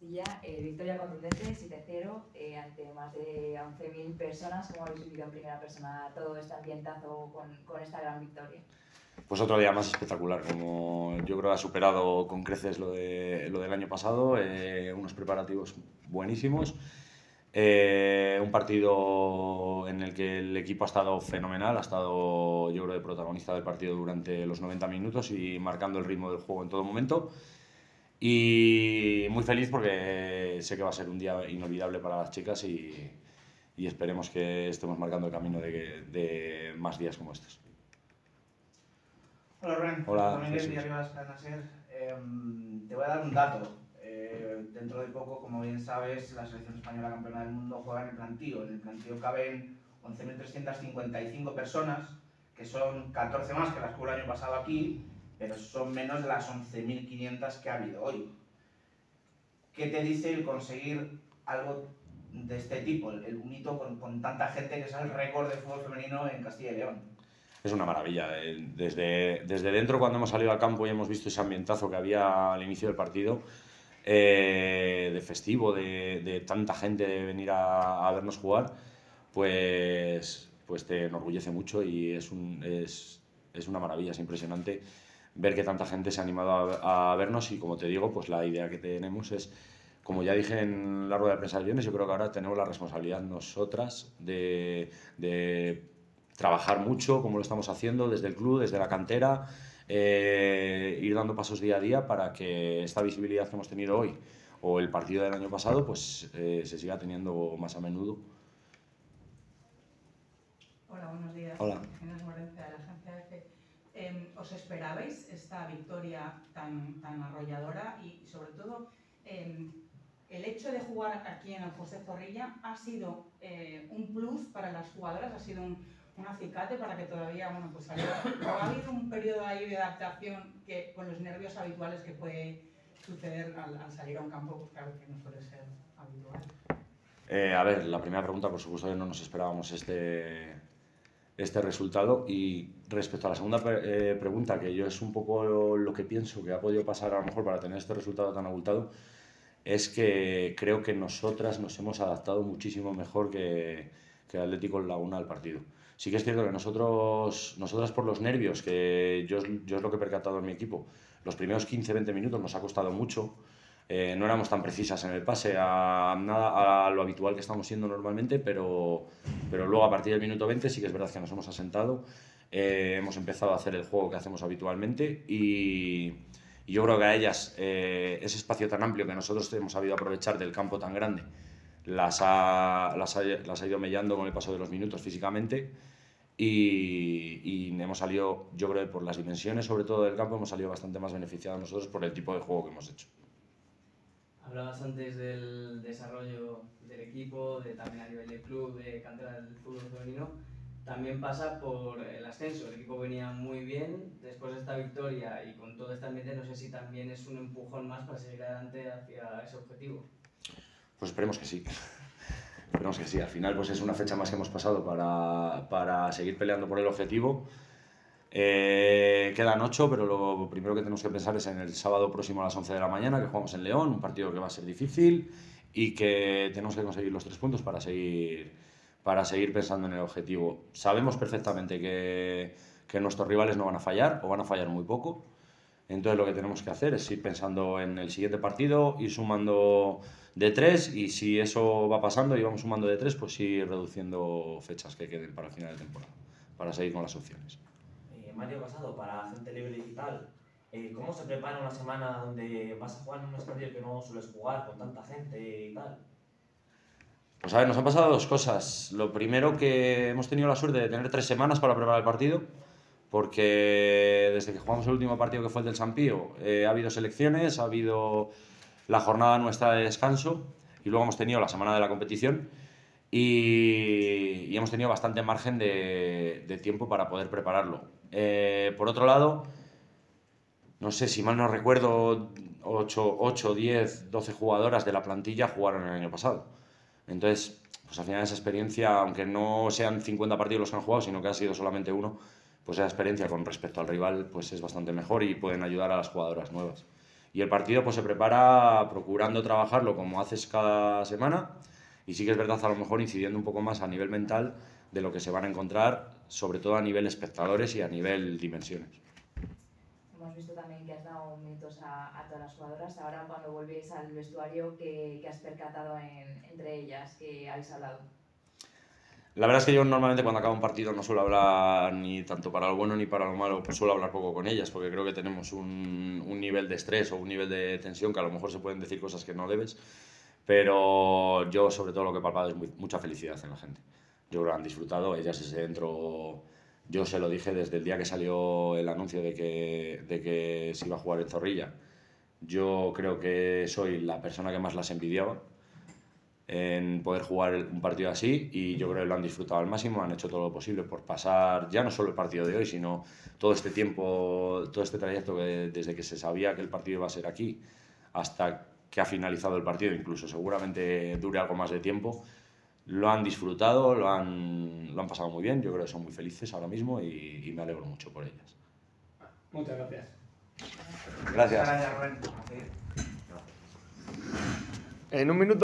Castilla, victoria contundente, 7-0, ante más de 11.000 personas. ¿Cómo habéis vivido en primera persona todo este ambientazo con esta gran victoria? Pues otro día más espectacular, como yo creo que ha superado con creces lo del año pasado, unos preparativos buenísimos, un partido en el que el equipo ha estado fenomenal, ha estado yo creo de protagonista del partido durante los 90 minutos y marcando el ritmo del juego en todo momento. Y muy feliz porque sé que va a ser un día inolvidable para las chicas y esperemos que estemos marcando el camino de más días como estos. Hola Rubén, Hola, Domínguez, Diario Las Cadena Ser. Te voy a dar un dato. Dentro de poco, como bien sabes, la selección española campeona del mundo juega en el plantío. En el plantío caben 11.355 personas, que son 14 más que las que hubo el año pasado aquí, pero son menos de las 11.500 que ha habido hoy. ¿Qué te dice el conseguir algo de este tipo, un hito con tanta gente, que es el récord de fútbol femenino en Castilla y León? Es una maravilla. Desde dentro, cuando hemos salido al campo y hemos visto ese ambientazo que había al inicio del partido, de festivo, de tanta gente de venir a vernos jugar, pues te enorgullece mucho y es una maravilla, es impresionante ver que tanta gente se ha animado a vernos y, como te digo, pues la idea que tenemos es, como ya dije en la rueda de prensa del viernes, yo creo que ahora tenemos la responsabilidad nosotras de trabajar mucho, como lo estamos haciendo desde el club, desde la cantera, ir dando pasos día a día para que esta visibilidad que hemos tenido hoy o el partido del año pasado pues se siga teniendo más a menudo. Hola, buenos días. Hola. Inés Morencia, de la agencia EFE. ¿Os esperabais esta victoria tan arrolladora? Y sobre todo, el hecho de jugar aquí en el José Zorrilla ha sido un plus para las jugadoras, ha sido un acicate para que todavía, bueno, pues ha habido un periodo ahí de adaptación que, con los nervios habituales que puede suceder al salir a un campo, pues claro que no suele ser habitual. A ver, la primera pregunta, por supuesto que no nos esperábamos este resultado, y respecto a la segunda pregunta, que yo es un poco lo que pienso que ha podido pasar a lo mejor para tener este resultado tan abultado, es que creo que nosotras nos hemos adaptado muchísimo mejor que el Atlético Laguna al partido. Sí que es cierto que nosotras por los nervios, que yo es lo que he percatado en mi equipo, los primeros 15-20 minutos nos ha costado mucho. No éramos tan precisas en el pase a lo habitual que estamos siendo normalmente, pero luego a partir del minuto 20 sí que es verdad que nos hemos asentado, hemos empezado a hacer el juego que hacemos habitualmente y yo creo que a ellas ese espacio tan amplio que nosotros hemos sabido aprovechar del campo tan grande las ha ido mellando con el paso de los minutos físicamente y hemos salido, yo creo que por las dimensiones sobre todo del campo, hemos salido bastante más beneficiados nosotros por el tipo de juego que hemos hecho. Hablabas antes del desarrollo del equipo, también a nivel de club, de cantera del fútbol femenino. También pasa por el ascenso. El equipo venía muy bien después de esta victoria y con todo este ambiente, no sé si también es un empujón más para seguir adelante hacia ese objetivo. Pues esperemos que sí. Esperemos que sí. Al final pues es una fecha más que hemos pasado para seguir peleando por el objetivo. Quedan 8, pero lo primero que tenemos que pensar es en el sábado próximo a las 11 de la mañana, que jugamos en León, un partido que va a ser difícil y que tenemos que conseguir los 3 puntos para seguir pensando en el objetivo. Sabemos perfectamente que nuestros rivales no van a fallar o van a fallar muy poco. Entonces lo que tenemos que hacer es ir pensando en el siguiente partido, ir sumando de 3 y si eso va pasando y vamos sumando de 3, pues ir reduciendo fechas que queden para el final de temporada, para seguir con las opciones. Mario Casado, para Gente Libre Digital. ¿Cómo se prepara una semana donde vas a jugar en un estadio que no sueles jugar con tanta gente y tal? Pues a ver, nos han pasado 2 cosas. Lo primero, que hemos tenido la suerte de tener 3 semanas para preparar el partido, porque desde que jugamos el último partido, que fue el del San Pío, ha habido selecciones, ha habido la jornada nuestra de descanso y luego hemos tenido la semana de la competición y hemos tenido bastante margen de tiempo para poder prepararlo. Por otro lado, no sé, si mal no recuerdo, 8, 10, 12 jugadoras de la plantilla jugaron el año pasado. Entonces, pues al final esa experiencia, aunque no sean 50 partidos los que han jugado, sino que ha sido solamente uno, pues esa experiencia con respecto al rival pues es bastante mejor y pueden ayudar a las jugadoras nuevas. Y el partido pues se prepara procurando trabajarlo como haces cada semana, y sí que es verdad a lo mejor incidiendo un poco más a nivel mental de lo que se van a encontrar, sobre todo a nivel espectadores y a nivel dimensiones. Hemos visto también que has dado minutos a todas las jugadoras. Ahora cuando vuelves al vestuario, ¿qué has percatado entre ellas? ¿Qué habéis hablado? La verdad es que yo normalmente cuando acabo un partido no suelo hablar ni tanto para lo bueno ni para lo malo, pues suelo hablar poco con ellas, porque creo que tenemos un nivel de estrés o un nivel de tensión que a lo mejor se pueden decir cosas que no debes, pero yo sobre todo lo que he palpado es mucha felicidad en la gente. Yo creo que han disfrutado, ellas desde dentro, yo se lo dije desde el día que salió el anuncio de que se iba a jugar en Zorrilla. Yo creo que soy la persona que más las envidiaba en poder jugar un partido así, y yo creo que lo han disfrutado al máximo, han hecho todo lo posible por pasar ya no solo el partido de hoy, sino todo este tiempo, todo este trayecto desde que se sabía que el partido iba a ser aquí hasta que ha finalizado el partido, incluso seguramente dure algo más de tiempo. Lo han disfrutado, lo han pasado muy bien, yo creo que son muy felices ahora mismo y me alegro mucho por ellas. Muchas gracias. Gracias. Gracias, Rubén. En un minuto.